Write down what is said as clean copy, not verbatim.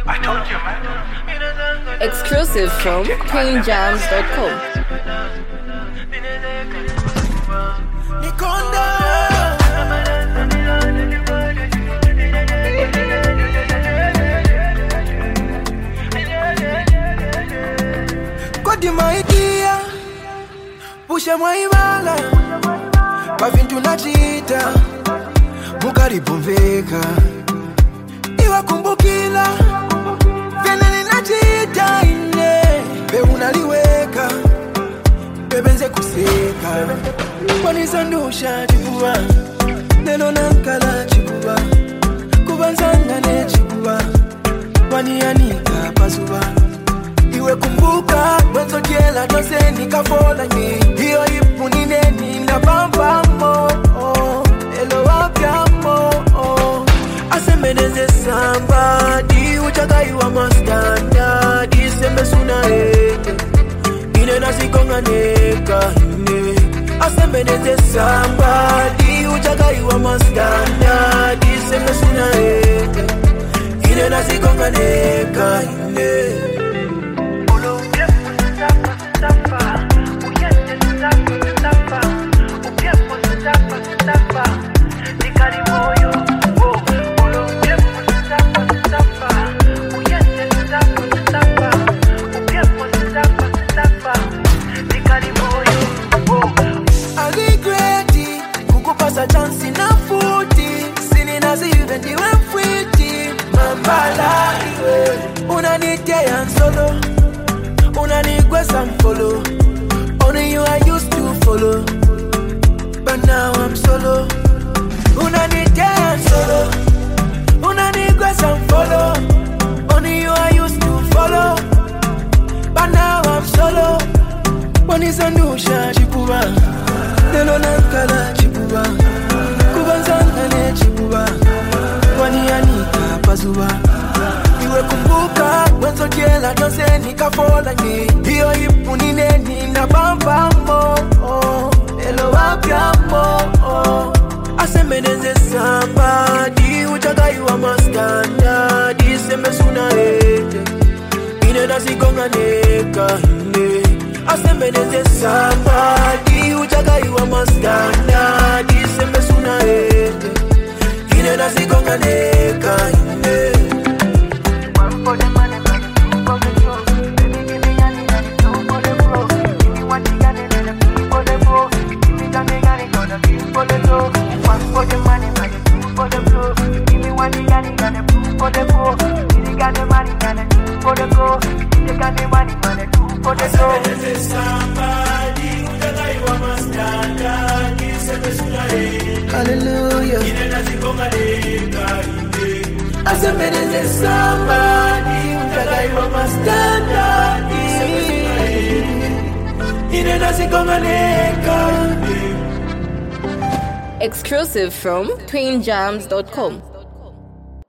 Exclusive from queenjams.com. Kodi maidia pusha mwaibala pavintu nachita mukaribumveka iwa kumbukila vyene ninachita ine be unaliweka bebenze kuseka kwanisandusha chikuba neno nankala chikuba kubanzangane chikuba kwaniyanika pazuba iwe kumbuka mwenzo kiela tose nikafola nyi hiyo ipu nineni na bambamo elo wapiamo asemeneze somebody uchagai wa mastandard isembe suna eke ine nasikonga neka ine asemeneze somebody uchagai wa mastandard isembe suna eke ine nasikonga neka ine chansi na futi sini nazive ndiwe mfwiti mambala iwe unanitea solo unanigwesa mfolo only you I used to follow but now I'm solo unanitea solo unanigwesa mfolo only you I used to follow but now I'm solo wanisandusha chikuba neno nankala chikuba kubanzangane chikuba kwaniyanika pazuba iwe kumbuka mwenzo kiela tose nikafola nyi hiyo ipu nineni na bambamo elo wapiamo asemeneze somebody uchagai wa mastandard isembe suna eke ine nasikonga neka ine asemeneze somebody uchagai wa mastandard isembe suna eke ine nasikonga neka ine one for the money, two for the show. Baby, give me money, two for the bro. Give me what you got and then two for the bro. Give me something and it's gonna be for the show. One for the money, two for the bro. Give me what you got and then two for the bro. Give me got the money and then two for the bro. Give me got the money and then two for the show. Hallelujah. Asemeneze somebody uchagai wa mastandard ine nasikonga neka. Exclusive from queenjams.com.